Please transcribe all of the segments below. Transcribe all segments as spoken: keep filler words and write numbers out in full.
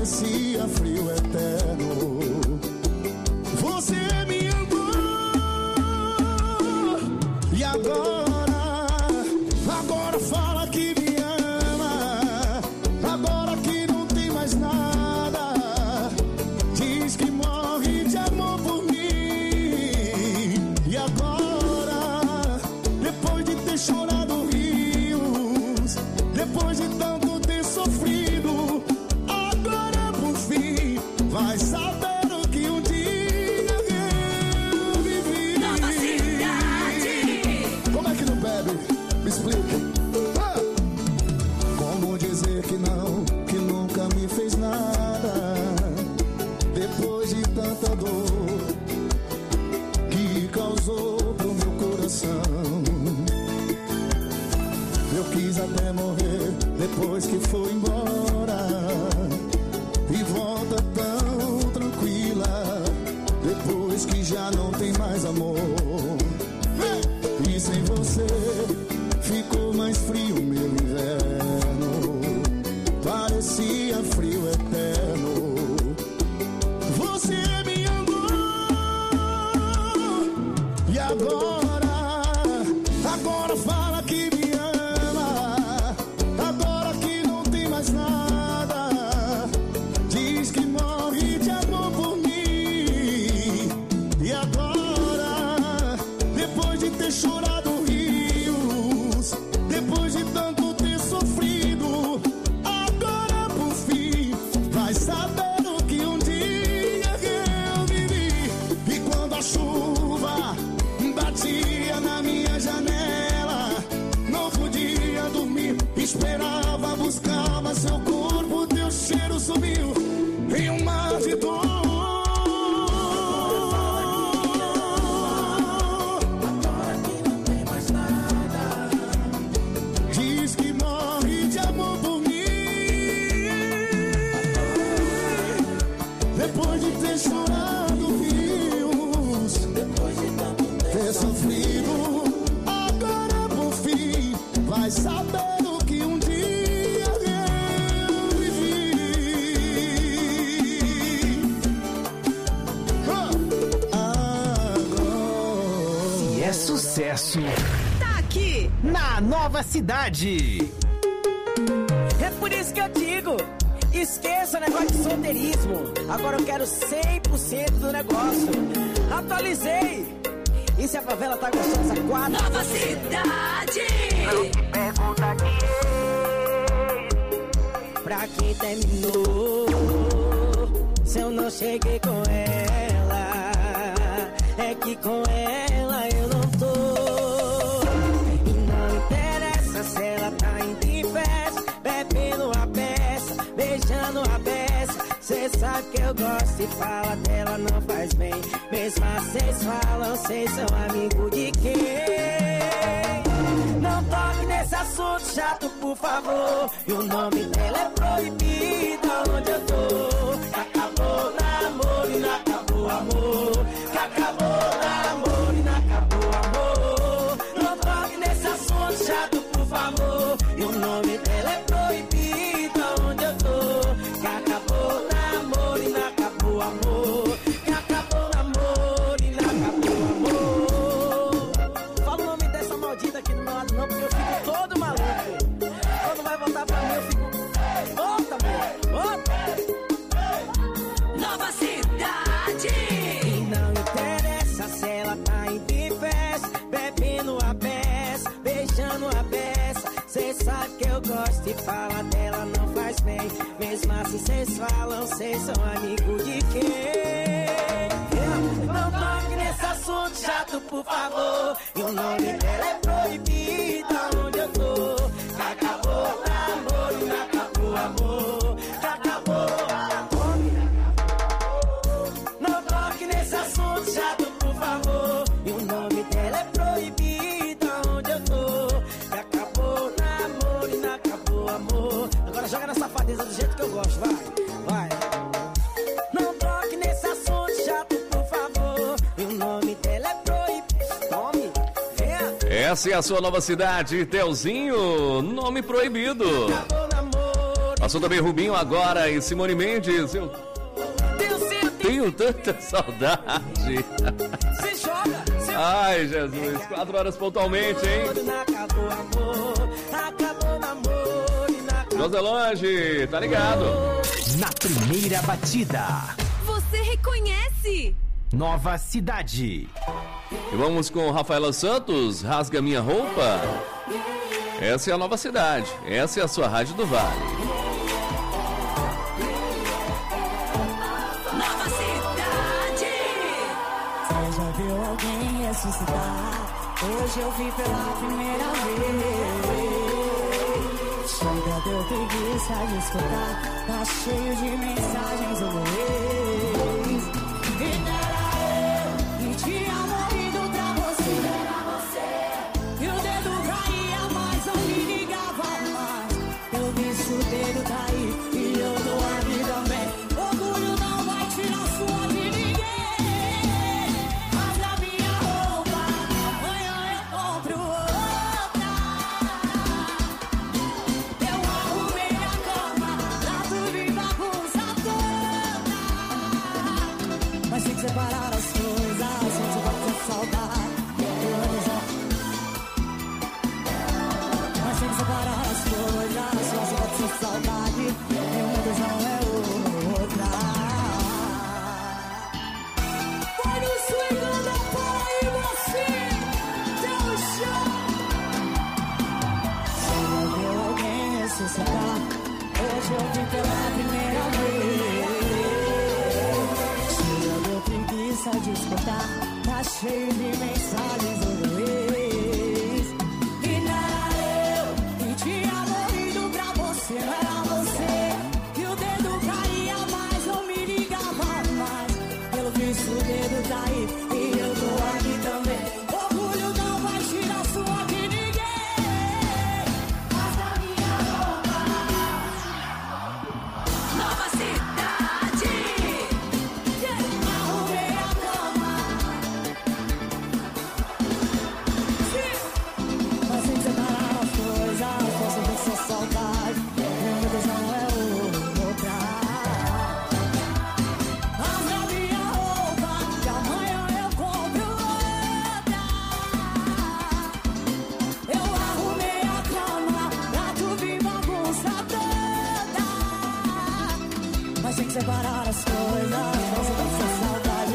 parecia frio eterno. Você me amou e agora, agora fala que me ama. Agora que não tem mais nada, diz que morre de amor por mim. E agora, depois de ter chorado rios, depois de tanto ter sofrido, agora por fim vai saber o que um dia eu vivi. Nova Cidade. Como é que não bebe? Me explica. Ah! Como dizer que não, que nunca me fez nada, depois de tanta dor que causou pro meu coração. Eu quis até morrer depois que foi embora, e volta tão tranquila depois que já não tem mais amor. E sem você ficou mais frio meu inverno, parecia frio eterno. Você me amou e agora, agora fala que me ama. Agora que não tem mais nada, diz que morre de amor por mim. E agora, depois de ter chorado rios, depois de tanto ter sofrido, agora por fim vai saber o que um dia eu vivi. E quando a chuva batia na minha janela, não podia dormir, esperava, buscava seu corpo, teu cheiro sumiu em um mar de dor. Agora que não tem mais nada, Diz que morre de amor por mim, depois de ter chorado rios, depois de tanto ter tempo. sofrido, agora por fim vai saber o que um dia eu vivi. Ah, agora. Se é sucesso Tá aqui. na Nova Cidade. É por isso que eu digo, esqueça o negócio de solteirismo. Agora eu quero cem por cento do negócio. Atualizei. E se a favela tá gostosa, quatro. Nova Cidade. Pergunta aqui, pra quem terminou, se eu não cheguei com ela, é que com ela eu não tô. E não interessa se ela tá em festa, bebendo a peça, beijando a peça. Cê sabe que eu gosto e fala dela não faz bem. Mesmo vocês falam, cês são amigos de quem? Não toque nesse assunto chato, por favor. E o nome dela é proibido onde eu tô. Acabou o namoro e não acabou o amor. Que acabou o namoro e não acabou o amor. Não toque nesse assunto chato, por favor. E o nome dela é proibido onde eu tô. Que acabou o namoro e não acabou o amor. Que acabou o namoro e não acabou o amor. Fala o nome dessa maldita aqui do meu lado não, porque eu fico todo maluco. Quando vai voltar pra mim eu fico... Volta, amor, volta. Nova Cidade. E não interessa se ela tá em festa, bebendo a peça, beijando a peça. Cê sabe que eu gosto e fala dela não faz bem. Mesmo assim cês falam, cês são amigos de quem? Não toque nesse assunto chato, por favor. E o nome dela é proibido onde eu tô. Que acabou o namoro e não acabou o amor. Que acabou o amor. Não toque nesse assunto chato, por favor. E o nome dela é proibido onde eu tô. Que acabou o namoro e não acabou o amor. Agora joga na safadeza do jeito que eu gosto, vai, vai. Não toque nesse assunto chato, por favor. E o nome dela é proibido. Tome, venha. Essa é a sua Nova Cidade, Telzinho, nome proibido. Acabou o namoro Passou também Rubinho agora e Simone Mendes. Eu tenho tanta saudade. Ai, Jesus. Quatro horas pontualmente, hein? Joselange, tá ligado? Na primeira batida. Você reconhece? Nova Cidade. E vamos com Rafaela Santos, Rasga Minha Roupa. Essa é a Nova Cidade. Essa é a sua Rádio do Vale. Nova Cidade. Você já viu alguém ressuscitar? Hoje eu vi pela primeira vez. Chega, deu preguiça de escutar. Tá cheio de mensagens do ex. E era eu que tinha morrido pra você. Era você. E o dedo caía, mas não me ligava mais. Eu vi se o dedo cair e eu tô aqui também. Orgulho não vai tirar sua de ninguém. Mas a minha roupa, amanhã eu compro outra. Eu arrumei a cama, tá tudo em bagunça toda. Mas tem que separar as coisas, senão você vai ter saudade. Mas tem que separar as coisas, senão você vai ter saudade. E uma decisão é outra. Vai no swing da bola e você dá o chão. Se eu ver alguém ressuscitar, hoje eu vi pela primeira vez. Se eu deu preguiça de escutar, tá cheio de mensagens do ex. E não era eu que tinha morrido pra você, não era você. E o dedo caía, mas não me ligava mais. Pelo visto o dedo tá aí e eu tô aqui também. Orgulho não vai tirar sua de ninguém. Mas a minha roupa, Nova Cidade. arrumei a cama. Mas sem separar as coisas, posso ver sua saudade. Meu Deus não é outra. Rasga minha roupa, que amanhã eu compro outra. Eu arrumei a cama, pra tu vir bagunça toda. Mas tem que separar as coisas, posso ver sua saudade.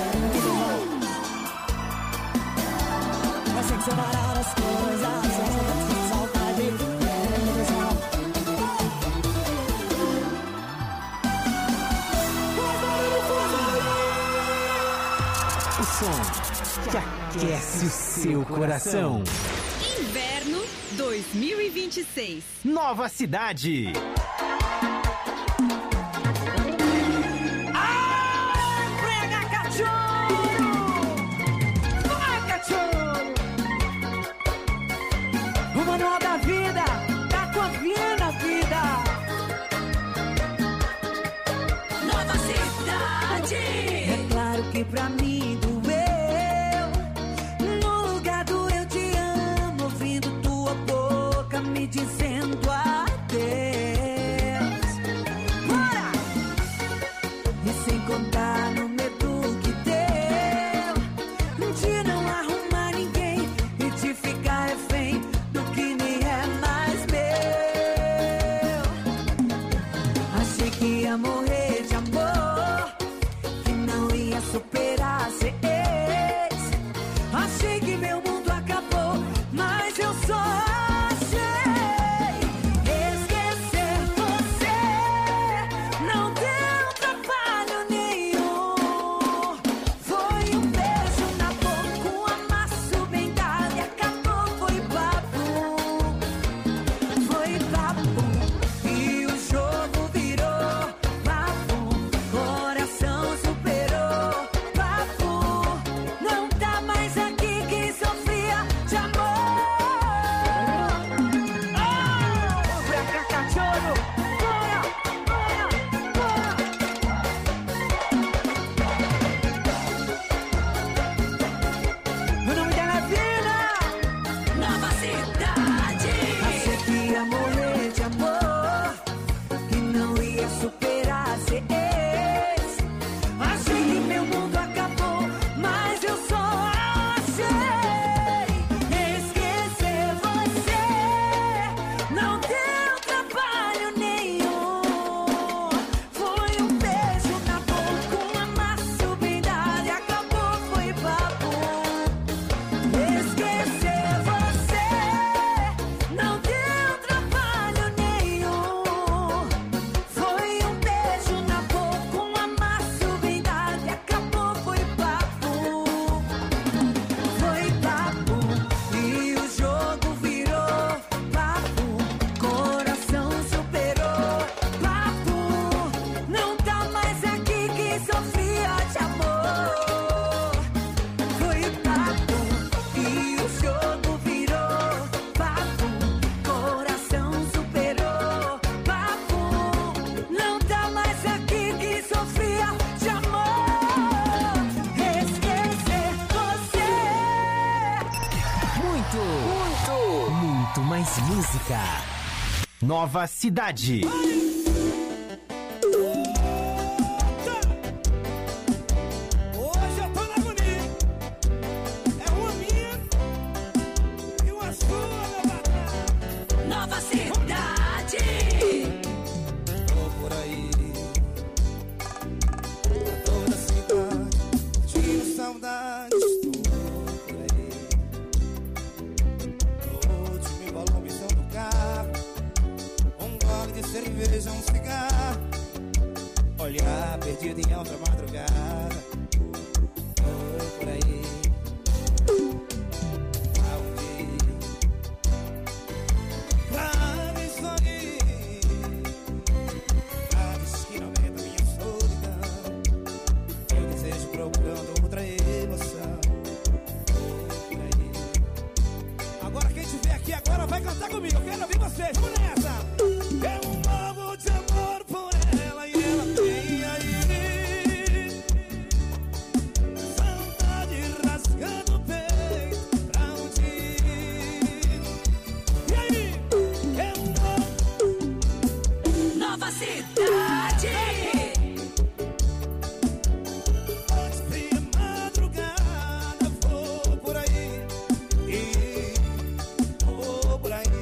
Mas tem que separar as coisas, posso ver sua saudade. Meu Deus não. O som que aquece o seu coração. Inverno dois mil e vinte e seis. Nova Cidade. Prega cachorro! Vai, cachorro! O manual da vida tá confiando a vida. Nova Cidade. É claro que pra mim doeu. No lugar do eu te amo, ouvindo tua boca me dizendo adeus. Bora! E sem contar no medo que deu de não arrumar ninguém e de ficar refém do que nem é mais meu. Achei que ia morrer de amor, que não ia superar ser ex. Achei que meu mundo acabou, mas eu só achei esquecer você. Não deu trabalho nenhum. Foi um beijo na boca, um amasso bem dado e acabou. Foi babum, foi babum. E o jogo virou babum. Nova Cidade. Hoje eu tô na agonia. É uma minha e uma sua, meu patrão. Nova Cidade. Tô por aí, pra toda a cidade, tiro saudades. Tô por aí, no último volumezão do carro, um gole de cerveja, um cigarro, olhar perdido em outra madrugada. Tô por aí, aonde pra me sorrir, aves que não aguentam minha solidão. Eu desejo procurando outra emoção. Por aí. Agora quem estiver aqui agora vai cantar comigo. Eu quero ouvir vocês. Vamos nessa. É um novo de amor por ela e ela tem aí saudade rasgando o peito. Pra onde ir? E aí? É um novo. Nova Cidade. Antes de madrugada vou por aí e vou por aí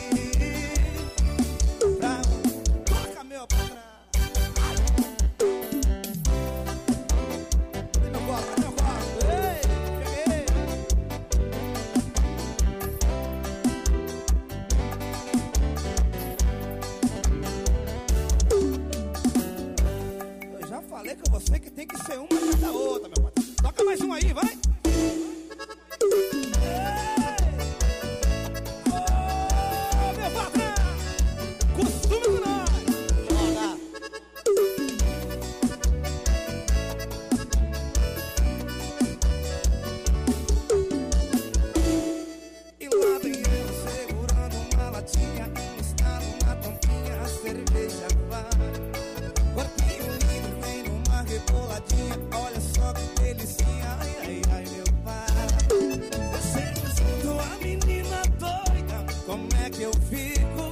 pra toca meu patrão. Cadê meu copo? Cadê meu copo? Ei, cheguei. Eu já falei com você que tem que ser uma atrás da outra, meu patrão. Toca mais um aí, vai. Ei! Ô, meu patrão! Costume com nós! Joga! E lá vem eu segurando uma latinha, um estalo na tampinha, a cerveja vai. Corpinho lindo, vem numa reboladinha. Olha só que delicinha, ai, ai, ai, meu pai. Eu chego junto a menina doida, como é que eu fico?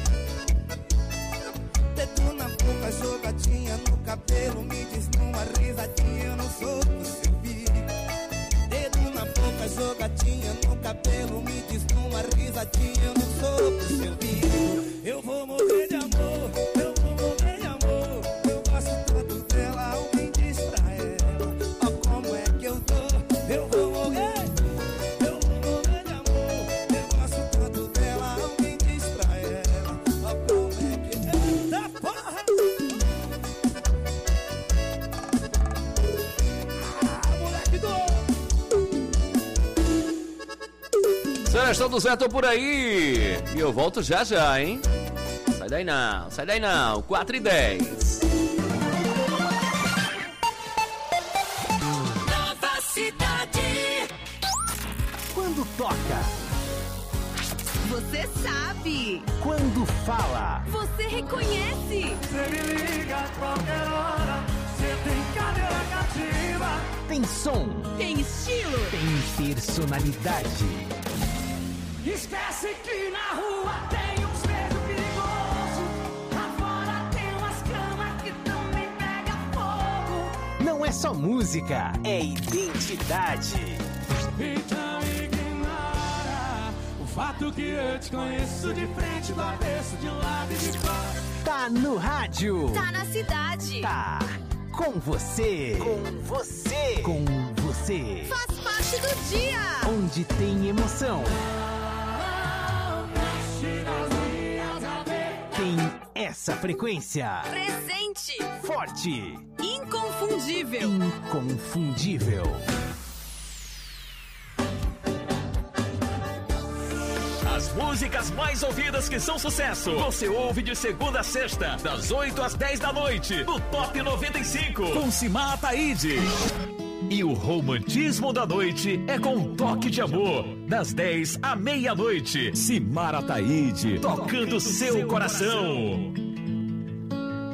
Dedo na boca, jogadinha no cabelo, me diz numa risadinha, eu não sou do seu filho. Dedo na boca, jogadinha no cabelo, me diz numa risadinha, eu não sou do seu filho. Eu vou morrer de amor, eu vou morrer de amor. Eu gosto tanto dela, alguém diz pra ela. Ó como é que eu tô, eu vou morrer. Eu vou morrer de amor, eu gosto tanto dela, alguém diz pra ela. Ó como é que é da porra. Ah, moleque do... Sérgio do Zé, tô por aí. E eu volto já já, hein? Sai daí não, sai daí não. quatro e dez. Nova Cidade. Quando toca, Você sabe. quando fala, Você reconhece. Você me liga a qualquer hora, você tem cadeira cativa. tem som, Tem estilo. tem personalidade. Esquece que na rua tem uns beijos perigosos. Lá fora tem umas camas que também pega fogo. Não é só música, é identidade. Então ignora o fato que eu te conheço de frente, do avesso, de lado e de fora. Tá no rádio. Tá na cidade. Tá com você. Com você. Com você. Faz parte do dia. Onde tem emoção. Tem essa frequência. Presente. Forte. Inconfundível. Inconfundível. As músicas mais ouvidas que são sucesso, você ouve de segunda a sexta, das oito às dez da noite, no Top noventa e cinco, com Simar Ataíde. E o romantismo da noite é com um toque de amor, das dez à meia-noite. Simar Ataíde, tocando seu coração.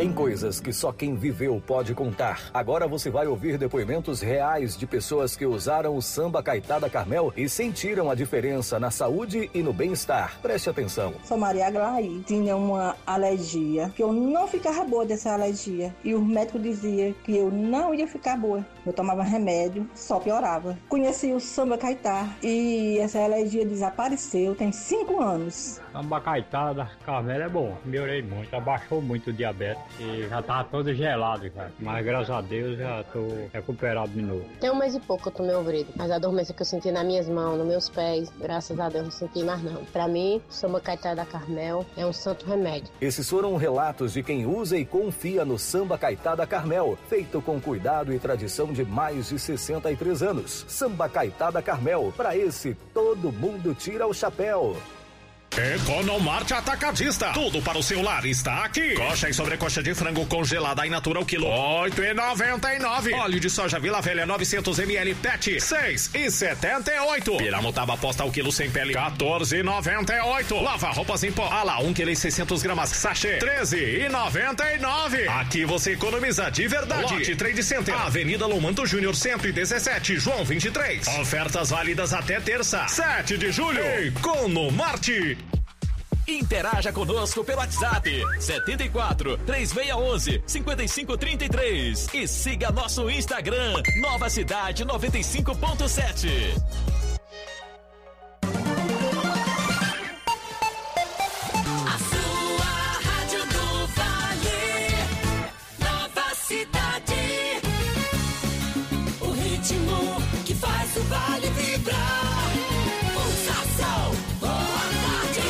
Tem coisas que só quem viveu pode contar. Agora você vai ouvir depoimentos reais de pessoas que usaram o Samba Caetá da Carmel e sentiram a diferença na saúde e no bem-estar. Preste atenção. Sou Maria Aglaí, tinha uma alergia, que eu não ficava boa dessa alergia. E o médico dizia que eu não ia ficar boa. Eu tomava remédio, só piorava. Conheci o Samba Caetá e essa alergia desapareceu, tem cinco anos. Samba Caetá da Carmel é bom, melhorei muito, abaixou muito o diabetes e já tava todo gelado, cara. Mas graças a Deus já tô recuperado de novo. Tem um mês e pouco que eu tomei o Vrido, mas a dormência que eu senti nas minhas mãos, nos meus pés, graças a Deus não senti mais não. Pra mim, o Samba Caetá da Carmel é um santo remédio. Esses foram relatos de quem usa e confia no Samba Caetá da Carmel, feito com cuidado e tradição de mais de sessenta e três anos. Samba Caetá da Carmel, pra esse todo mundo tira o chapéu. Economarte Atacadista. Tudo para o seu lar está aqui. Coxa e sobrecoxa de frango congelada in natura ao quilo, oito reais e noventa e nove centavos. Óleo de soja Vila Velha novecentos mililitros P E T, seis reais e setenta e oito centavos. Piramutaba posta ao quilo sem pele, quatorze reais e noventa e oito centavos. Lava roupas em pó, ala um quilo e seiscentos gramas, sachê, treze reais e noventa e nove centavos. Aqui você economiza de verdade. Lote Trade Center, Avenida Lomanto Júnior cento e dezessete, João vinte e três. Ofertas válidas até terça, sete de julho. Economarte. Interaja conosco pelo WhatsApp setenta e quatro, três seis um um, cinco cinco três três e siga nosso Instagram Nova Cidade noventa e cinco ponto sete. A sua Rádio do Vale, Nova Cidade, o ritmo que faz o Vale vibrar. Pulsação, boa tarde.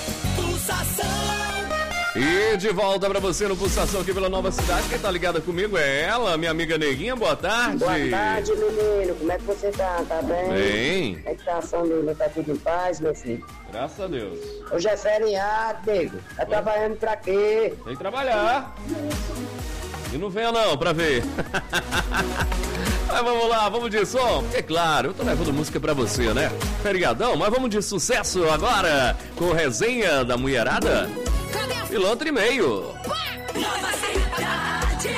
E de volta pra você no Pulsação aqui pela Nova Cidade. Quem tá ligada comigo é ela, minha amiga Neguinha. Boa tarde. Boa tarde, menino. Como é que você tá? Tá bem? Bem. Como é que tá a família? Tá tudo em paz, meu filho? Graças a Deus. Hoje é feriado, nego. Tá Oi? Trabalhando pra quê? Tem que trabalhar. E não venha não pra ver. Mas vamos lá, vamos de som. É claro, eu tô levando música pra você, né? Feriadão, mas vamos de sucesso agora com resenha da mulherada. Pilantra e meio. Nova Cidade.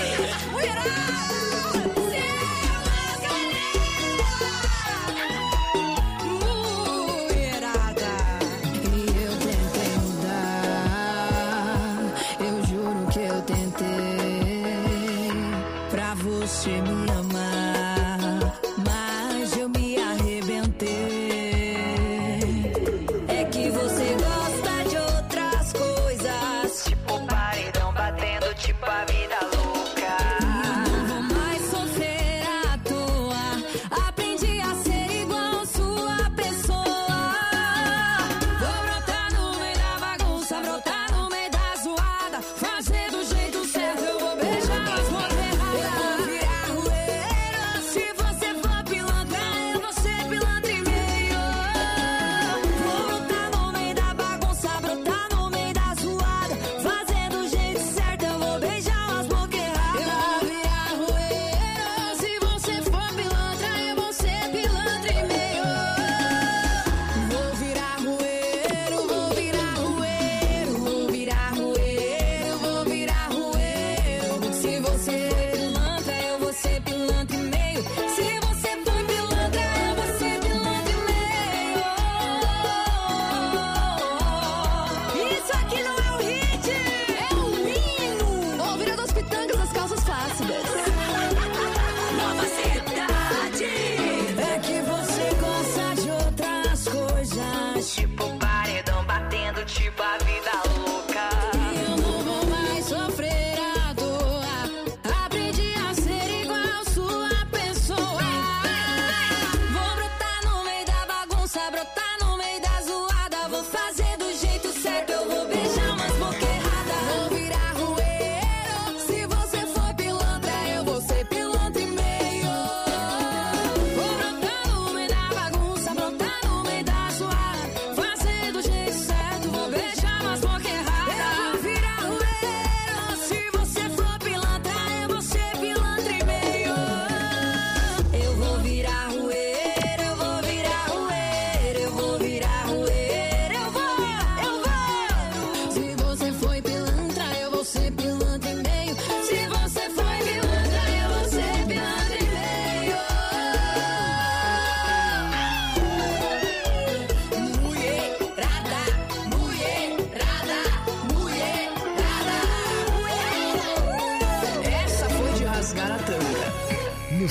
Mulherada. E eu tentei mudar. Eu juro que eu tentei pra você me amar, mas eu me arrebentei. É que você gosta de outras coisas, tipo paredão batendo, tipo a vida louca. Não vou mais sofrer à toa, aprendi a ser igual sua pessoa. Vou brotar no meio da bagunça, brotar no meio da zoada, fazer do jeito certo, eu vou beijar as mãos erradas. Eu vou virar rueira, se você for pilantra, eu vou ser pilantra e meio. Vou brotar no meio da bagunça, brotar no meio da zoada, fazer do jeito certo, eu vou beijar as bocas erradas. Eu vou virar rueira, se você for pilantra, eu vou ser pilantra e meio. Vou virar rueiro, vou virar rueiro, vou virar rueiro, vou virar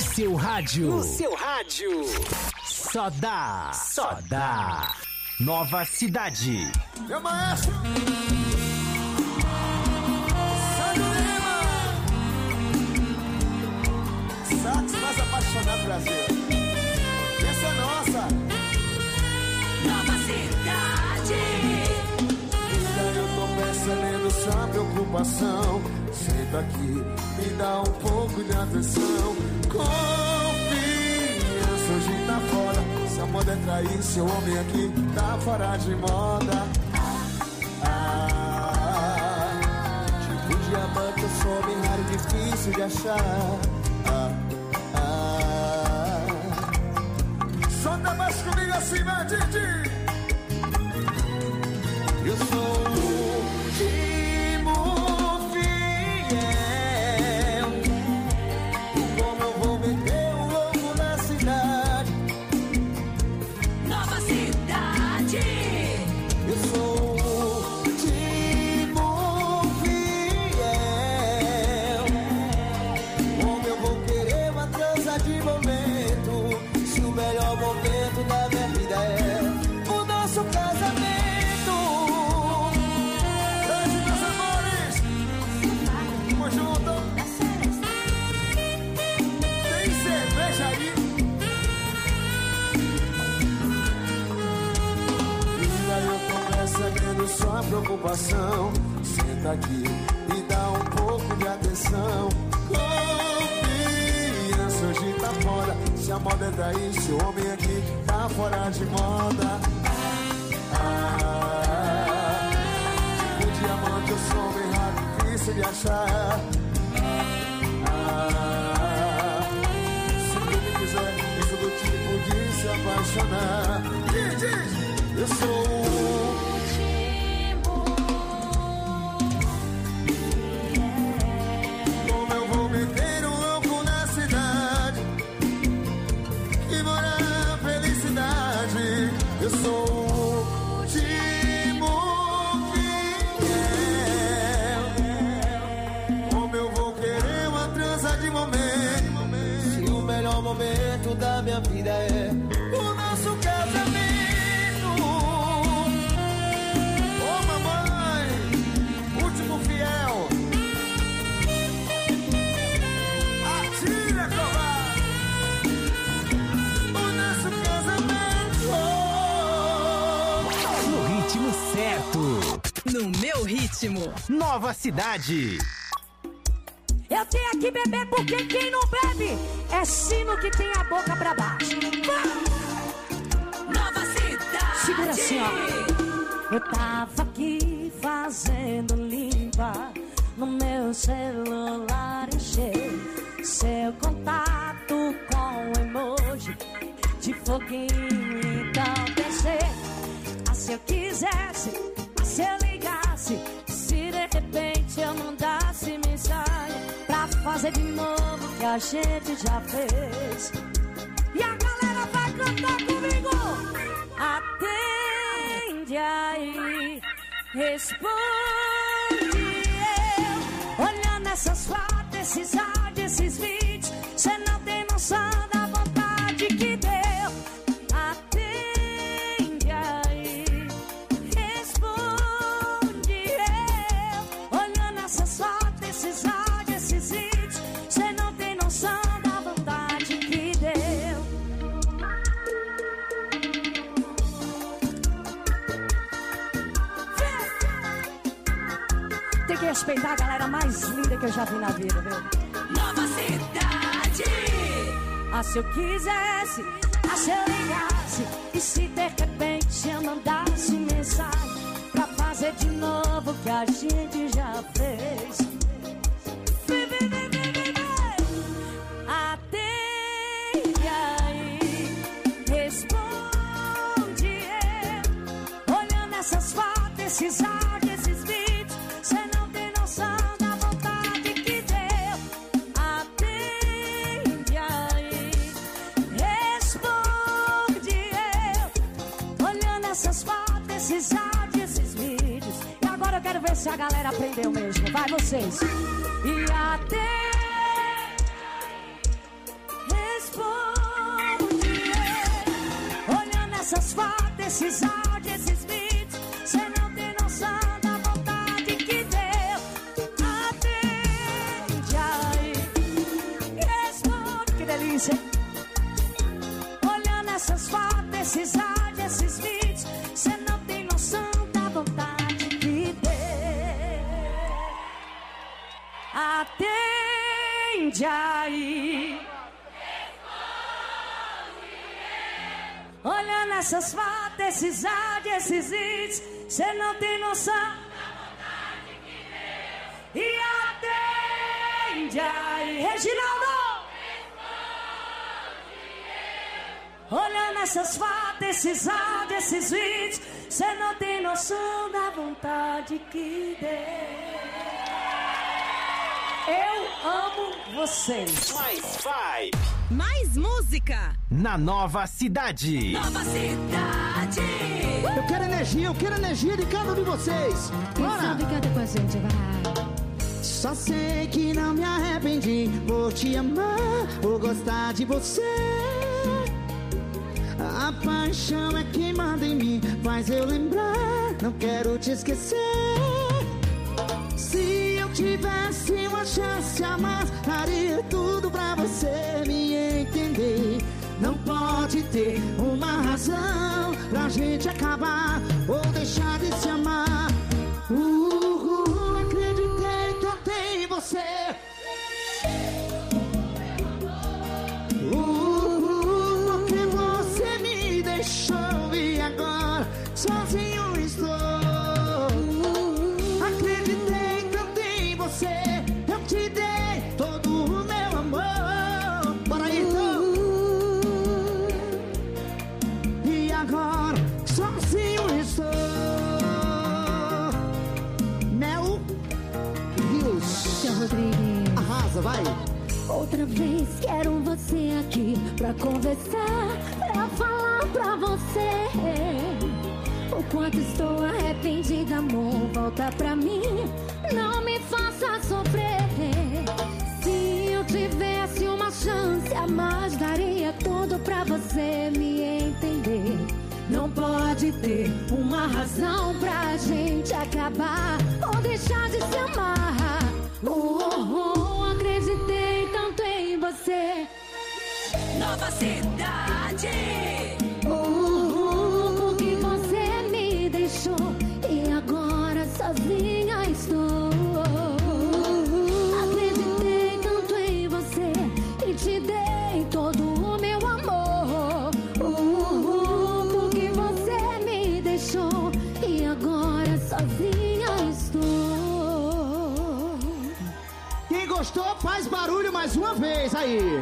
seu rádio. No seu rádio. Só dá. Só dá. Nova Cidade. Meu maestro. Sandro Lima. Sax mais apaixonado do Brasil. Essa é nossa. Nova Cidade. Ainda eu tô percebendo sua preocupação. Senta aqui, me dá um pouco de atenção. Confiança, hoje tá fora. Se a moda é trair, seu homem aqui tá fora de moda. Ah, tipo diamante, eu sou bem raro e difícil de achar. Ah, ah. Solta mais comigo assim, vai, Didi. Eu sou o último fiel. Como eu vou meter um louco na cidade. Nova Cidade. Eu sou o último fiel. Como eu vou querer uma trança de momento, se o melhor momento da minha vida é o nosso casamento. Sabendo sua preocupação, senta aqui e dá um pouco de atenção. Confiança, hoje tá fora. Se a moda é daí, seu homem aqui tá fora de moda. Ah, tipo diamante, eu sou bem raro, difícil de achar. Ah, se tu me quiser, eu sou do tipo de se apaixonar. Diz, diz, eu sou o eu sou o último fiel. Como eu vou querer uma trança de momento, se o melhor momento da minha vida é o nosso casamento. Ô oh, mamãe, último fiel. Atira, covarde. O nosso casamento. Certo. No meu ritmo. Nova Cidade. Eu tenho aqui beber porque quem não bebe é sino que tem a boca pra baixo. Nova Cidade. Segura assim, ó. Eu tava aqui fazendo limpa no meu celular, enchei seu contato com emoji de foguinho. Então pensei, se eu quisesse, se eu ligasse, se de repente eu mandasse mensagem pra fazer de novo o que a gente já fez. E a galera vai cantar comigo. Atende aí, responde eu. Olhando essas fotos, esses áudios, esses vídeos, cê não tem noção da vontade que deu. Tem que respeitar a galera mais linda que eu já vi na vida, viu? Nova Cidade. Ah, se eu quisesse, ah, se eu ligasse, e se de repente eu mandasse mensagem pra fazer de novo o que a gente já fez. Vem, vem, vem, vem, vem, vem. Atende aí, responde eu. Olhando essas fotos, esses áudios, esses vídeos, cê não tem noção da vontade que deu. Atende aí, responde eu. Olhando essas fotos, esses áudios, esses vídeos. E agora eu quero ver se a galera aprendeu mesmo. Vai vocês. E até desses áudios, esses vídeos. Cê não tem noção da vontade que deu. Atende aí, responde, que delícia. Olhando essas fotos, esses áudios, esses vídeos. Cê não tem noção da vontade que deu. Atende aí. Olhando essas fotos, esses áudios, esses vídeos, cê não tem noção da vontade que deu. E atende aí, Reginaldo! Olhando essas fotos, esses áudios, esses vídeos, cê não tem noção da vontade que deu. Eu amo vocês. Mais vibe. Mais música. Na Nova Cidade. Nova Cidade. Eu quero energia, eu quero energia de cada um de vocês. Bora! Sabe, canta com a gente, vai. Só sei que não me arrependi. Vou te amar, vou gostar de você. A paixão é quem manda em mim, faz eu lembrar, não quero te esquecer. Se eu tivesse uma chance a mais, daria tudo pra você me entender. Não pode ter uma razão pra gente acabar ou deixar de se amar. Uh, uh, acreditei que eu tenho em você. Sozinho estou. Acreditei tanto em você. Eu te dei todo o meu amor. Bora aí, então. E agora sozinho estou. Mel Rios. Tia Rodrigues. Arrasa, vai. Outra vez quero você aqui pra conversar, pra falar pra você o quanto estou arrependida, amor. Volta pra mim, não me faça sofrer. Se eu tivesse uma chance a mais, daria tudo pra você me entender. Não pode ter uma razão pra gente acabar ou deixar de se amar. Oh, oh, oh, acreditei tanto em você. Nova Cidade. Uh, uh, porque você me deixou e agora sozinha estou. Acreditei tanto em você e te dei todo o meu amor. Uh, uh, porque você me deixou e agora sozinha estou. Quem gostou faz barulho mais uma vez aí.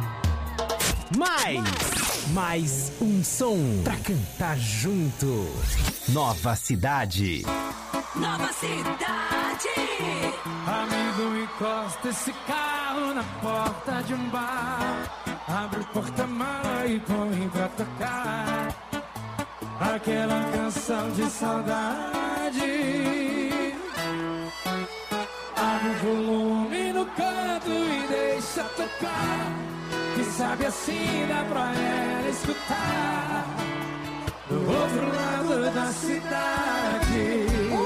Mais, mais um som pra cantar junto. Nova Cidade. Nova Cidade. Amigo, encosta esse carro na porta de um bar. Abre o porta-mala e põe pra tocar aquela canção de saudade. Abre o volume no canto e deixa tocar. Que sabe assim dá pra ela escutar do outro lado da cidade.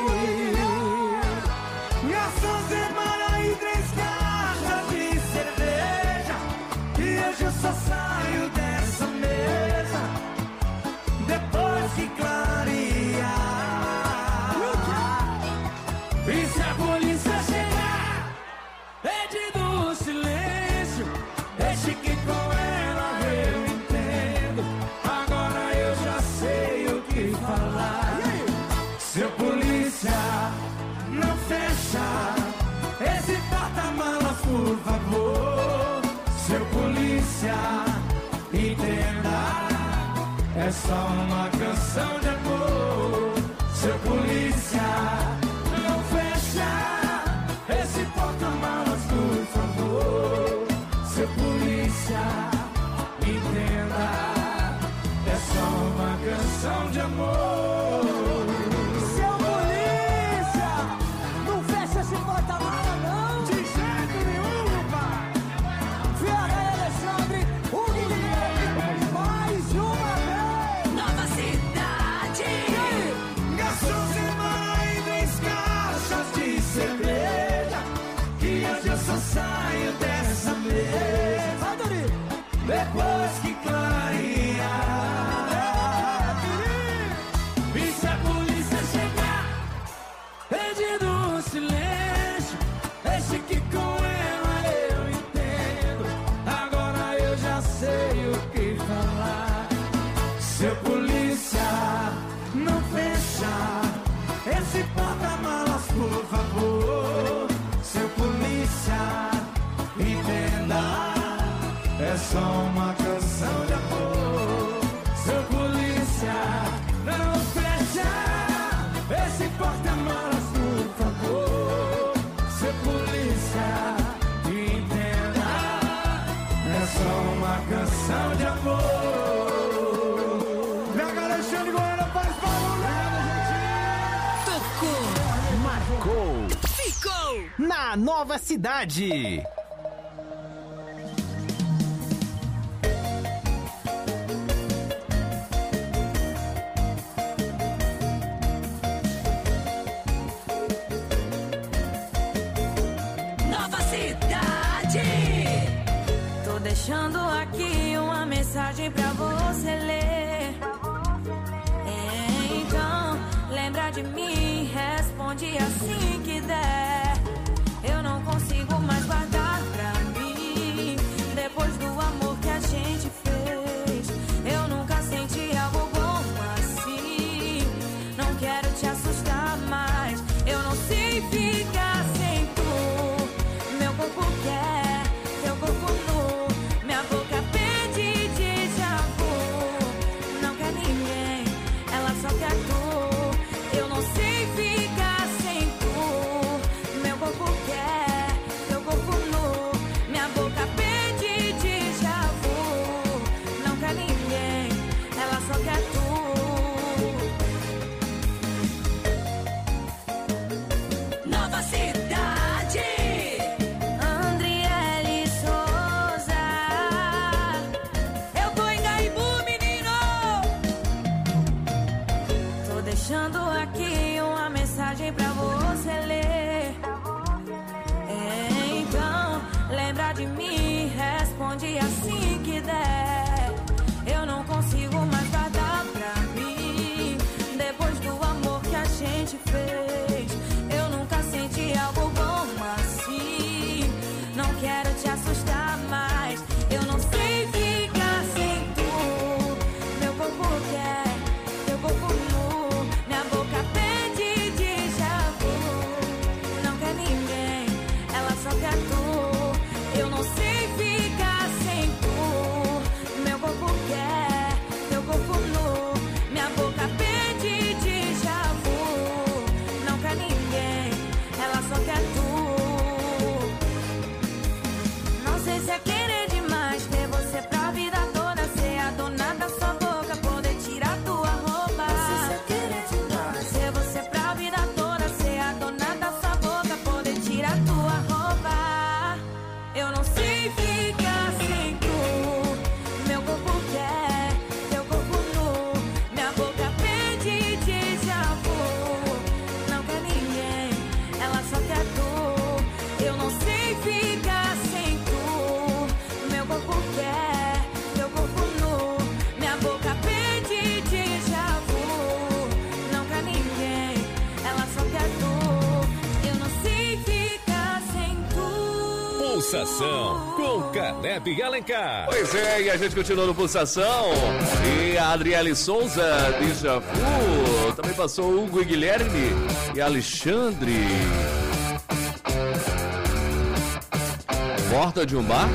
Garçom, semana e três caixas de cerveja, e hoje eu só saio dessa mesa depois que clarear. E se a polícia chegar, pede do silêncio, deixe que com ela eu entendo. Agora eu já sei o que falar. Seu polícia, não fecha esse porta-malas, por favor. Seu polícia, entenda, é só uma canção de amor. Seu polícia, não fecha esse porta-malas, por favor. Seu polícia, entenda, é só uma canção de amor. Seu polícia, não fecha esse porta-mala não. De jeito nenhum, meu pai. Fiora Alexandre, o Guilherme, mais uma vez. Nova Cidade. depois que clarear. E se a polícia chegar pedindo um silêncio, deixe que com ela eu entendo. Agora eu já sei o que falar. Seu polícia, não fecha esse porta-malas, por favor. Seu polícia, entenda, é só uma canção de amor. Seu polícia, não fecha esse porta-malas, por favor. Seu polícia, entenda, é só uma canção de amor. Mega Alexandre Goiânia faz barulho. Tocou, marcou, ficou na nova cidade. Nova cidade. Tô deixando aqui uma mensagem pra você ler. É, então, lembra de mim, responde assim que der. Eu não consigo mais guardar pra mim. Depois do amor que a gente fez, eu nunca senti algo bom assim. Não quero te assustar mais, eu não sei ficar sem tu. Meu corpo quer, teu corpo nu. Minha boca pede déjà vu. Não quer ninguém, ela só quer tu. Eu não sei ficar sem tu. Meu corpo quer, teu corpo nu. Minha boca pede déjà vu. Não quer ninguém, ela só quer tu. Nova cidade. Andriele Souza. Eu tô em Gaibu, menino. Tô deixando aqui uma mensagem pra você ler. É, então, lembra de mim, responde assim que der. Eu não consigo mais guardar pra mim. Depois do amor que a gente fez, eu nunca senti algo bom assim. Não quero te assustar mais, eu não sei ficar sem tu. Meu corpo quer, teu corpo nu. Minha boca pede déjà vu. Não quer ninguém, ela só quer tu. Eu não sei ficar sem tu. Meu corpo quer, teu corpo nu. Minha boca pede déjà vu. Não quer ninguém, ela só quer tu. Não sei se é querer demais ter você pra vida toda, ser a dona da sua boca, poder tirar tua roupa. Não sei se é querer demais ter você pra vida toda, ser a dona da sua boca, poder tirar tua roupa. Eu não sei ficar sem tu. Meu corpo quer, teu corpo nu. Minha boca pede déjà vu. Não quer ninguém, ela só quer tu. Eu não sei ficar sem tu. Meu corpo quer, teu corpo nu. Minha boca pede déjà vu. Não quer ninguém, ela só quer tu. Eu não sei ficar sem tu. Pulsação com Caleb Alencar. Pois é, e a gente continua no Pulsação. E a Adriele Souza, déjà vu. Também passou o Hugo e Guilherme e Alexandre. Porta de um bar.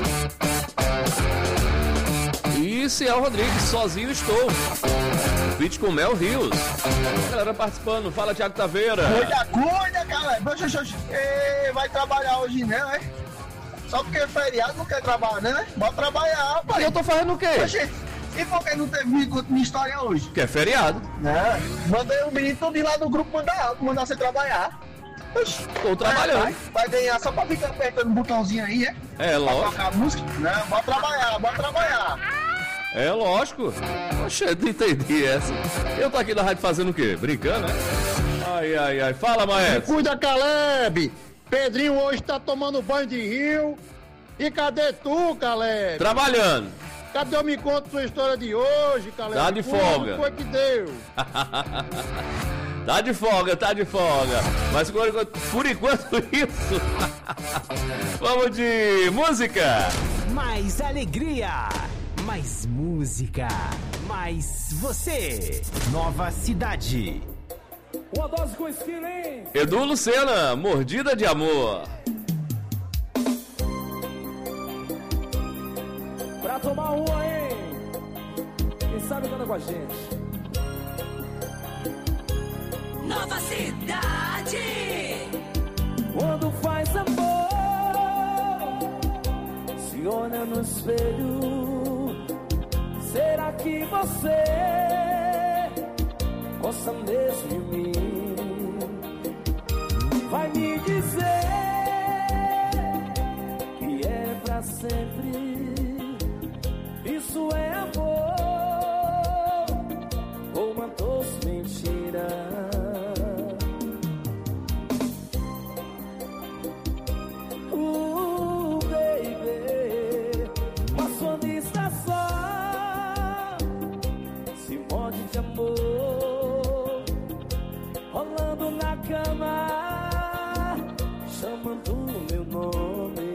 E Ciel Rodrigues, sozinho estou. Feat com Mel Rios. A galera participando. Fala, Thiago Taveira. Cuida, cuida, galera. Ei, vai trabalhar hoje, não, é? Só porque é feriado não quer trabalhar, né? Bora trabalhar, pai. E eu tô fazendo o quê? Oxê, e por que não teve minha história hoje? Que é feriado. É, mandei o menino todo ir lá do grupo mandar, mandar você trabalhar. Oxi, tô trabalhando. Vai, vai ganhar só pra ficar apertando o botãozinho aí, é? É, lógico. Pra tocar a música? Não, bora trabalhar, bora trabalhar. É, lógico. Poxa, eu não entendi essa. Eu tô aqui na rádio fazendo o quê? Brincando, né? Ai, ai, ai. Fala, maestro. Cuida, Caleb. Pedrinho hoje tá tomando banho de rio. E cadê tu, Caleb? Trabalhando. Cadê eu me conto sua história de hoje, Caleb? Tá de folga. Quando foi que deu? Tá de folga, tá de folga. Mas por, por enquanto isso. Vamos de música. Mais alegria, mais música, mais você. Nova Cidade. Uma dose com esquilo, hein? Edu Lucena, Mordida de Amor. Pra tomar uma, hein? Quem sabe canta com a gente. Nova Cidade. Quando faz amor, se olha no espelho, será que você gosta mesmo de mim? Vai me dizer que é pra sempre. Isso é amor ou uma doce mentira? Uh, baby, mas quando está só, se morde de amor, rolando na cama, chamando o meu nome.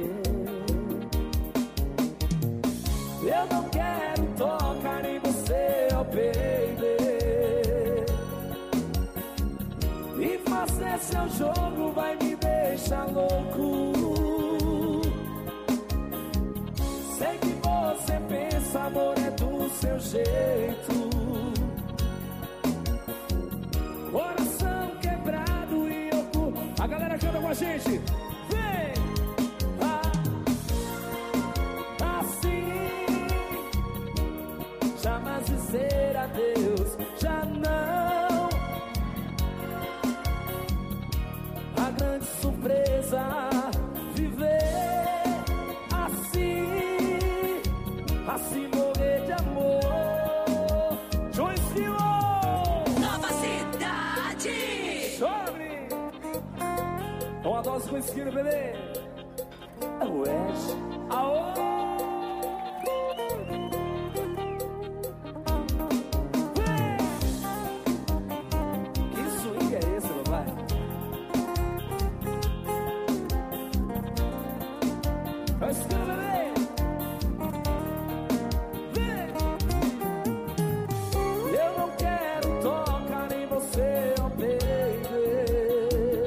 Eu não quero tocar em você, oh baby, e fazer seu jogo vai me deixar louco. Sei que você pensa, amor é do seu jeito. Coração quebrado e eu... A galera canta com a gente. Vem! Jamais dizer adeus, já não. A grande surpresa, viver assim, assim morrer de amor. João Esquilo! Nova Cidade. Chore! Uma dose com esquilo, bebê. É o Ed. Aô! Eu não quero tocar em você, oh baby,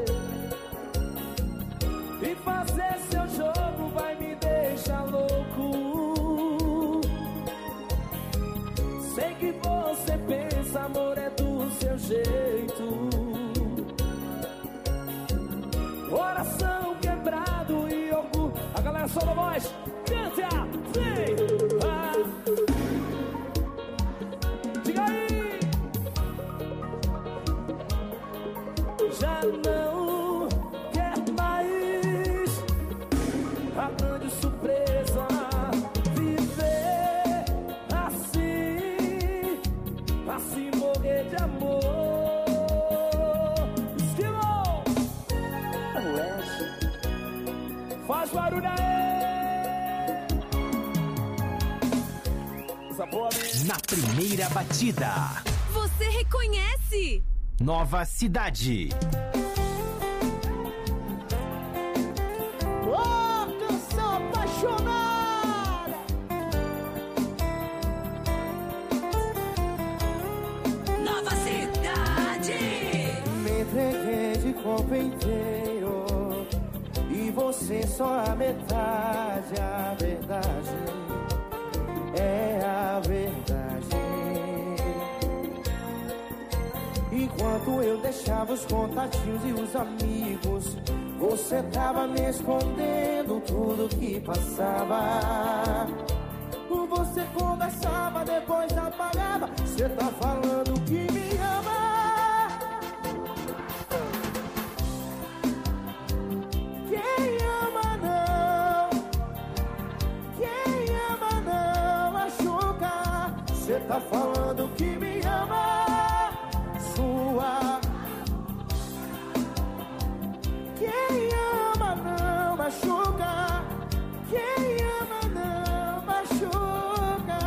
e fazer seu jogo vai me deixar louco. Sei que você pensa, amor é do seu jeito. Coração quebrado e orgulho. A galera só da voz. Canta, vem, ah. Diga aí. Já não quer mais a grande surpresa, viver assim, assim morrer de amor. Esquilo, faz barulho aí. Na primeira batida, Você reconhece? Nova Cidade. Oh, canção apaixonada. Nova Cidade. Me entreguei de corpo inteiro e você só a metade. A verdade é a verdade. Enquanto eu deixava os contatinhos e os amigos, você tava me escondendo tudo que passava. Você conversava, depois apagava. Você tá falando que me ama. Quem ama não, quem ama não machuca. Você tá falando que me ama. Sua. Quem ama não machuca. Quem ama não machuca.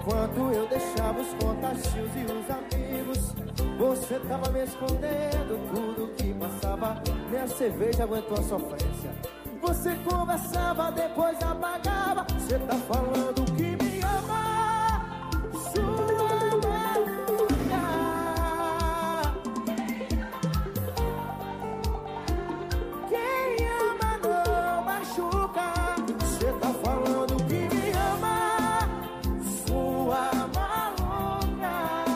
Enquanto eu deixava os contatinhos e os amigos, você tava me escondendo tudo que passava. Nem a cerveja aguentou a sofrência. Você conversava, depois apagava. Você tá falando que me ama, sua maluca. Quem ama não machuca. Você tá falando que me ama, sua maluca.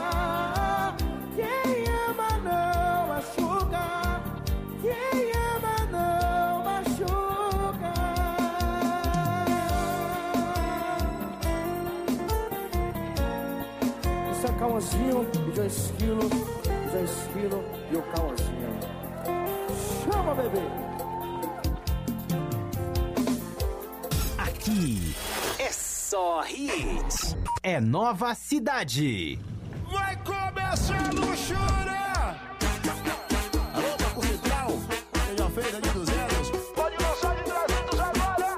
Quem ama não machuca. Quem ama não machuca. Isso é Cauãzinho e já esquilo, já esquilo e o Cauãzinho. Chama, bebê. Aqui é só hit. É Nova Cidade. Vai começar a luxúria! Alô, Banco Central, quem já fez ali duzentos, pode lançar de trezentos agora!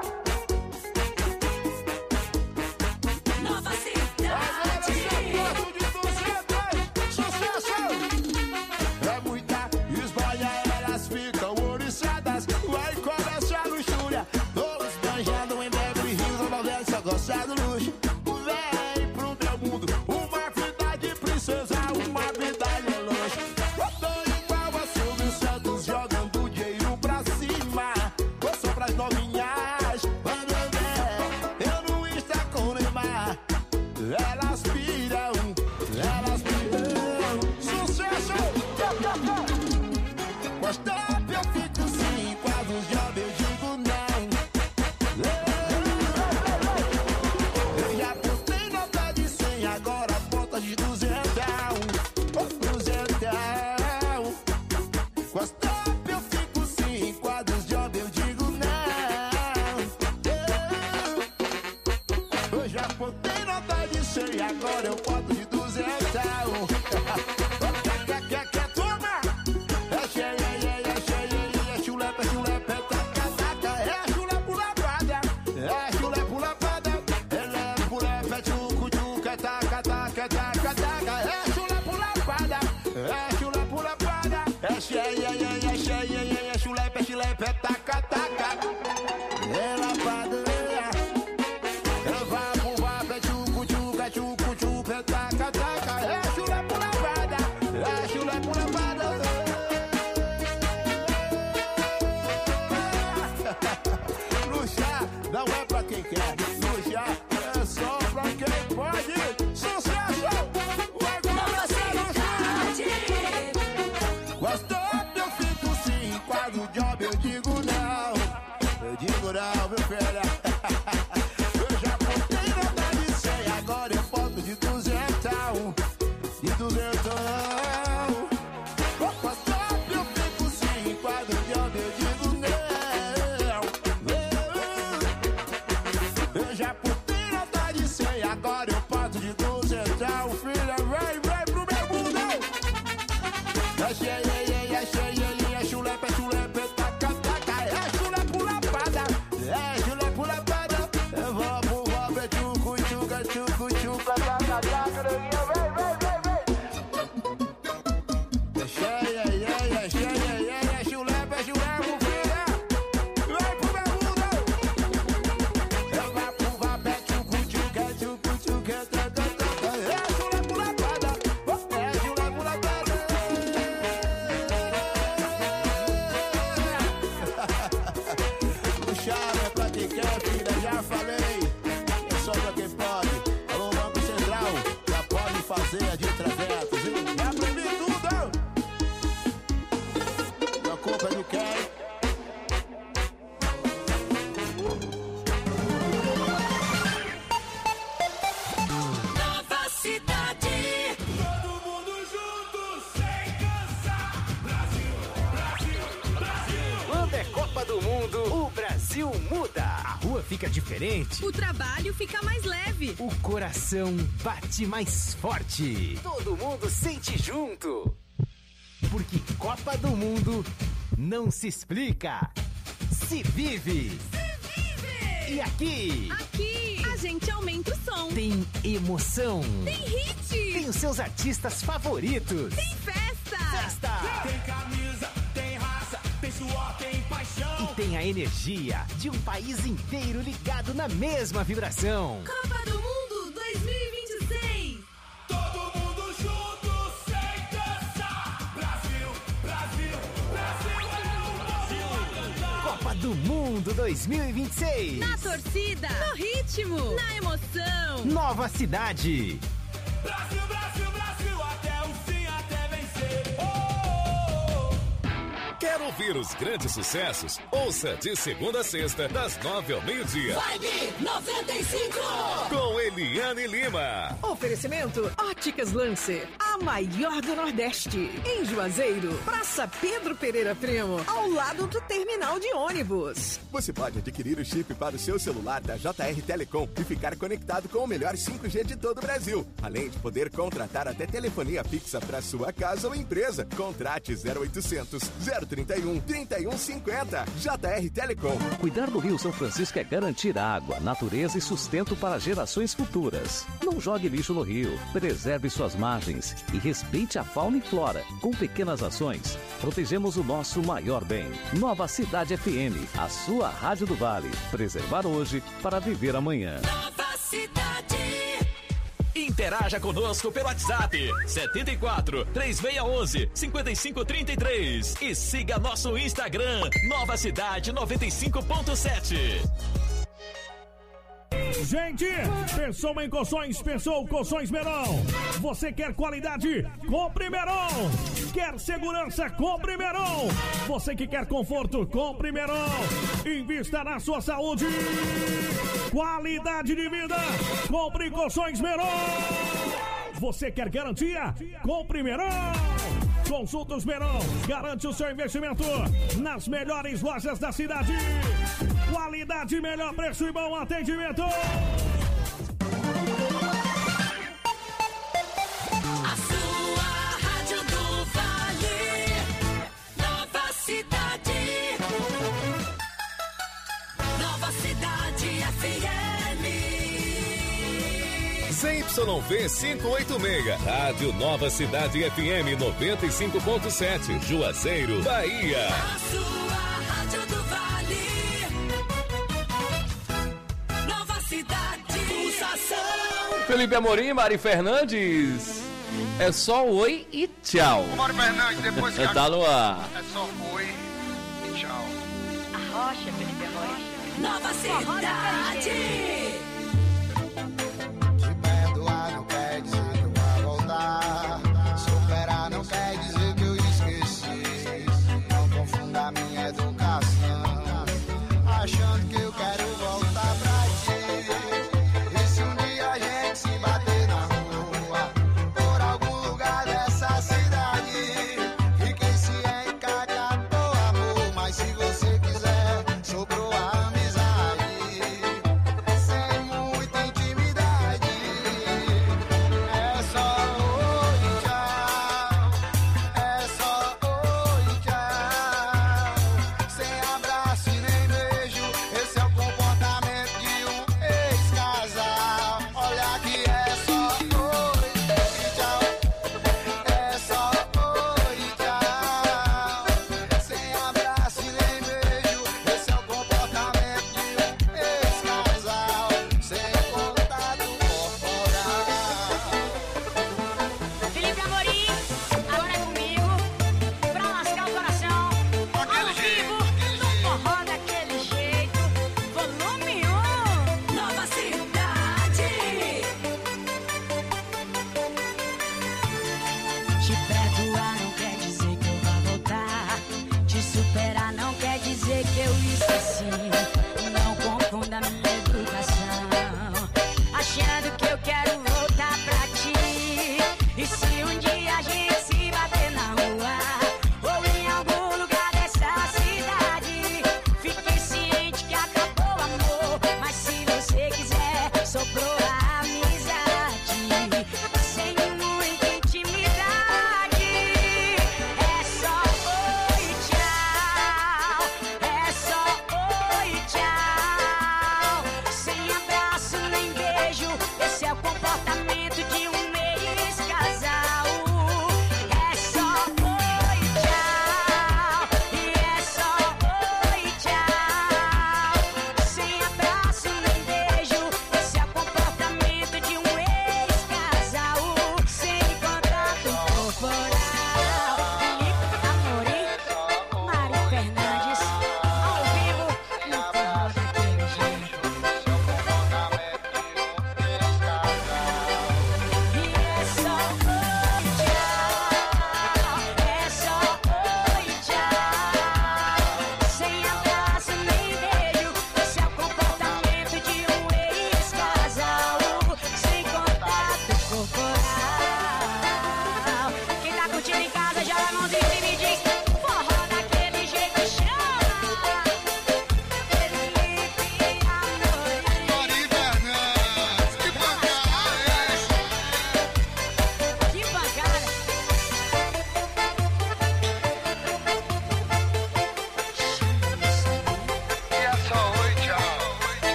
Nova Cidade. Agora de duzentos, sucesso! É muita esbalha, elas ficam oriçadas. Vai começar a luxúria, todos banjando em Beverly Hills, Nova Velha, só gosta do luxo. Vem pro teu mundo, uma vida de princesa, uma medalha longe. Eu tô igual a Silvio Santos, jogando dinheiro pra cima. Vou só pras novinhas, quando eu der, eu não estou com Neymar. Elas piram, elas piram. Sucesso! Gostar, eu fico sim, quadros de homem eu digo não. Eu já postei nota de cem, agora ponta de duzentão. Duzentão. Gostar, eu fico sim, quadros de homem eu digo não. Eu já postei nota de cem, agora eu boto de duzentão. Quer, quer, quer, toma! É cheia, é, é cheia, é chulepe, é chulepe, é taca, taca. É chulepe, lapada, é chulepe, lapada. Ele é pulepe, é tchucu, tchucu, é taca, taca, é taca, taca. É chulepe, lapada, é chulepe, lapada. É cheia, é, é cheia, é chulepe, é chulepe, é taca, taca. É lapada, é vapo, vapo, é tchucu, tchucu, é tchucu, tchucu, é taca, taca. É chulepe, lapada, é chulepe, lapada. Luxar não é pra quem quer, luxar é só pra quem pode. Sucesso! Vai começar a luxar! Gostou? Eu fico sim, quadro job eu digo não. Eu digo não, meu filho. Eu já botei nota de cem, agora eu boto de duzentão. De duzentão. Gostou? Eu fico sim, quadro job eu digo não. Eu já botei nota de cem, agora eu boto de duzentão. Filha, vem, vem pro meu mundo. É cheia, é, é cheia, é chulepe, é chulepe, é taca, taca. É chulepe, lapada, é chulepe, lapada. É vapo, vapo, é tchucu, tchucu, é tchucu, tchucu, taca, taca, vem, vem, vem, vem. É cheia, é, é cheia, é, é chulepe, é chulepe, filha. Vem pro meu mundo. É vapo, vapo, é tchucu, tchucu, é tchucu, tchucu, é taca, taca. É chulepe, lapada, é chulepe, lapada. Luxar é pra quem quer, filha, já falei. É só pra quem pode. Alô, Banco Central, já pode fazer a de trezentos. Já aprendi tudo. A culpa é de quem? Nova Cidade. Todo mundo junto, sem cansar. Brasil, Brasil, Brasil. Quando é Copa do Mundo, o Brasil muda. A rua fica diferente. O trabalho fica mais leve. O coração bate mais forte. Todo mundo sente junto. Porque Copa do Mundo não se explica, se vive. Se vive! E aqui? Aqui, a gente aumenta o som. diversão. Tem emoção. Tem hit. Tem os seus artistas favoritos. Tem festa. Festa. Tem camisa, tem raça, tem suor, tem paixão. E tem a energia de um país inteiro ligado na mesma vibração. Copa do Mundo dois mil e vinte e seis. Todo mundo junto, sem cansar. Brasil, Brasil, Brasil é o Brasil a cantar. Copa do Mundo dois mil e vinte e seis. Na torcida, no ritmo, na emoção. Nova cidade. Brasil, Brasil, Brasil, até o fim, até vencer. Oh! Quer ouvir os grandes sucessos? Ouça de segunda a sexta, das nove ao meio-dia. Vibe noventa e cinco. Com Eliane Lima. Oferecimento Óticas Lancer, a maior do Nordeste. Em Juazeiro, Praça Pedro Pereira Primo, ao lado do terminal de ônibus. Você pode adquirir o chip para o seu celular da J R Telecom e ficar conectado com o melhor cinco G de todo o Brasil. Além de poder contratar até telefonia fixa para sua casa ou empresa. Contrate zero oitocentos, zero trinta e um, trinta e um cinquenta. J R Telecom. Cuidar do Rio São Francisco é garantir água, natureza e sustento para gerações futuras. Não jogue lixo no rio, preserve suas margens e respeite a fauna e flora. Com pequenas ações, protegemos o nosso maior bem. Nova Cidade F M, a sua rádio do Vale. Preservar hoje para viver amanhã. Nova Cidade. Interaja conosco pelo WhatsApp setenta e quatro, três seis um um, cinco cinco três três e siga nosso Instagram Nova Cidade noventa e cinco ponto sete. Gente, pensou em colchões, pensou colchões Meron. Você quer qualidade? Compre Meron. Quer segurança? Compre Meron. Você que quer conforto? Compre Meron. Invista na sua saúde. Qualidade de vida. Compre colchões Meron. Você quer garantia? Compre Meron. Consultas Meron. Garante o seu investimento nas melhores lojas da cidade. Qualidade, melhor preço e bom atendimento. A sua rádio do Vale. Nova Cidade. Nova Cidade F M. Z Y V quinhentos e oitenta e seis. Rádio Nova Cidade F M noventa e cinco ponto sete. Juazeiro, Bahia. A sua rádio do Vale. Nova Cidade. Pulsação. Felipe Amorim, Mari Fernandes. É só oi e tchau. Mari Fernandes, depois que Tá no ar. É só oi e tchau. A Rocha, Felipe Amorim. Nova Cidade. Perdoar não quer dizer que eu vou voltar. Superar não quer dizer que eu esqueci. Não confunda minha educação, achando que eu quero voltar pra ti. E se um dia a gente se bater na rua, por algum lugar dessa cidade, fiquem se encacatou amor. Mas se você quiser, sobrou a amizade. Sem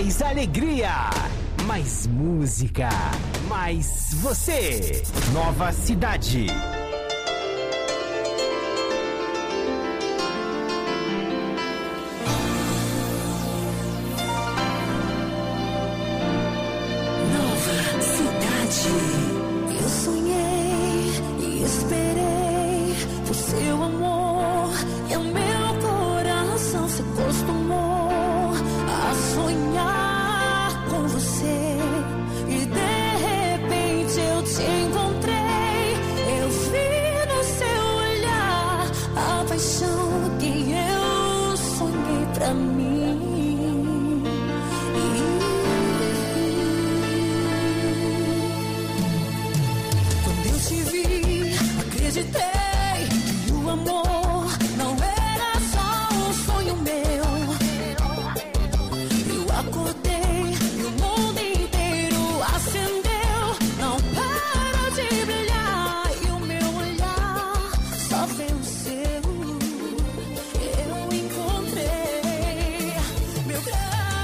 Mais alegria, mais música, mais você. Nova Cidade. Nova Cidade. Eu sonhei e esperei por seu amor, e o meu coração se acostumou a sonhar com você. E de repente eu te encontrei. Eu vi no seu olhar a paixão que eu sonhei pra mim. Acreditei que o amor não era só um sonho meu. Eu acordei e o mundo inteiro acendeu. Não para de brilhar e o meu olhar só vê o seu. Eu encontrei meu grande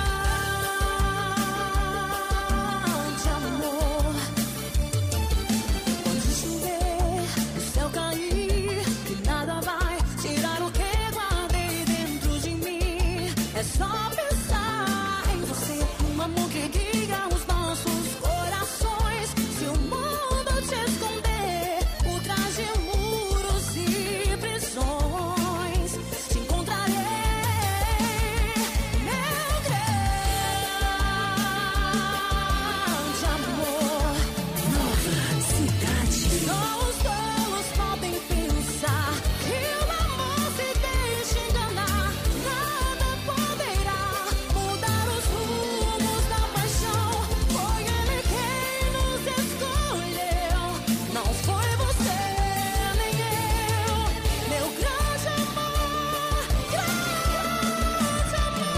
amor. Quando chover, céu cair, que nada vai tirar o que guardei dentro de mim. É só pensar em você, um amor que guia os nossos corações. Se o mundo te esconder por trás de muros e prisões, te encontrarei, meu grande amor. Nova Cidade. Só os tolos podem pensar que o amor se deixa enganar. Nada poderá mudar os rumos da paixão. Foi ele quem nos escolheu. Não foi você nem eu. Meu grande amor, grande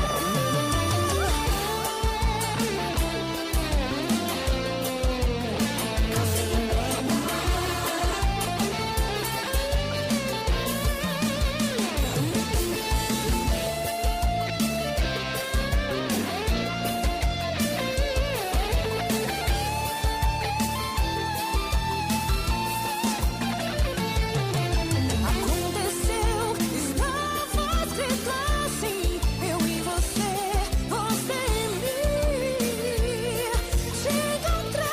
aconteceu, estava escrito assim. Eu e você, você e mim, te encontrar.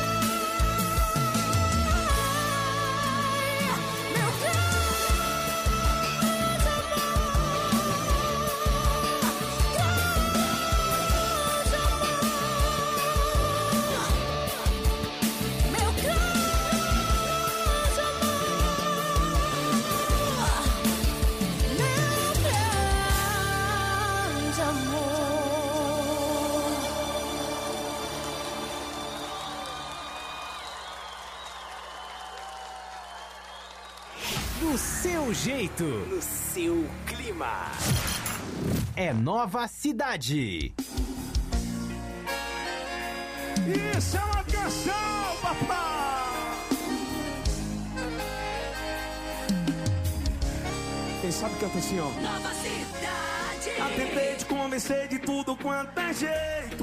Meu grande amor, meu grande grande amor. Do seu jeito, no seu clima. É Nova Cidade. Isso é uma canção, papai! Quem sabe canta assim, ó. Nova Cidade. Já tentei te convencer de tudo quanto é jeito.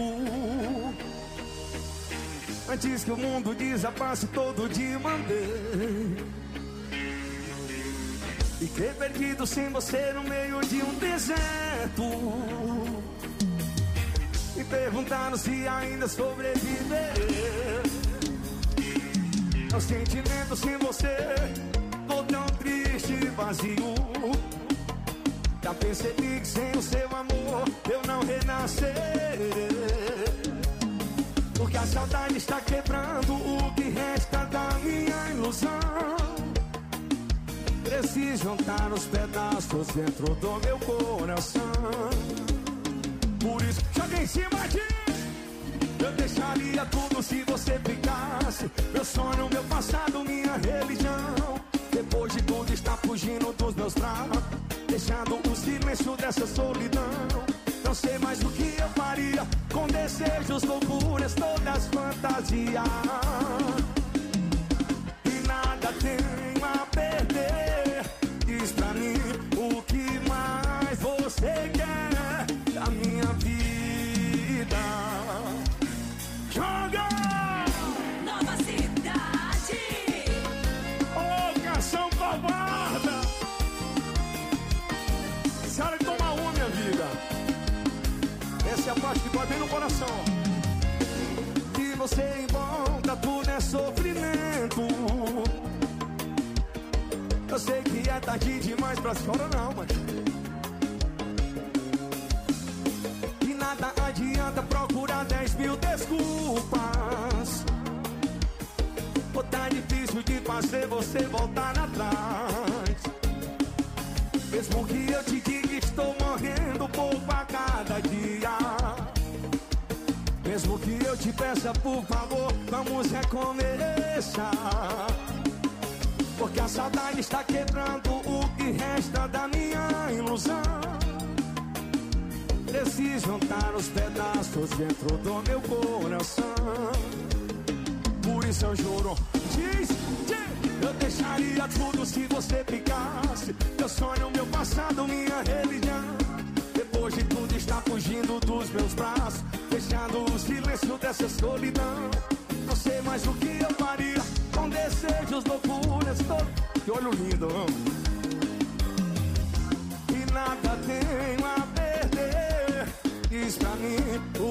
Antes que o mundo desapasse, todo dia mandei. Fiquei perdido sem você no meio de um deserto. Me perguntaram se ainda sobreviver. Meu sentimento sem você, tô tão triste e vazio. Já percebi que sem o seu amor eu não renascerei. Porque a saudade está quebrando o que resta da minha ilusão. Preciso juntar os pedaços dentro do meu coração. Por isso, joga em cima de mim. Eu deixaria tudo se você ficasse. Meu sonho, meu passado, minha religião. Depois de tudo está fugindo dos meus traumas, deixando o silêncio dessa solidão. Não sei mais o que eu faria com desejos, loucuras, todas fantasias. E nada tenho a perder. Diz pra mim o que mais você quer da minha vida. parte que dói bem no coração. Que você envolta tudo é sofrimento. Eu sei que é tarde demais pra chorar não, mas que nada adianta procurar dez mil desculpas. Ou tá difícil de fazer você voltar atrás. Mesmo que eu te diga que estou morrendo pouco a cada dia. Mesmo que eu te peça por favor, vamos recomeçar. Porque a saudade está quebrando o que resta da minha ilusão. Preciso juntar os pedaços dentro do meu coração. Por isso eu juro, diz, diz, eu deixaria tudo se você ficasse. Meu sonho, meu passado, minha religião. Depois de tudo está fugindo dos meus braços, fechando o silêncio dessa solidão. Não sei mais o que eu faria com desejos, loucuras, todo... Que olho lindo, amo. E nada tenho a perder. Diz pra mim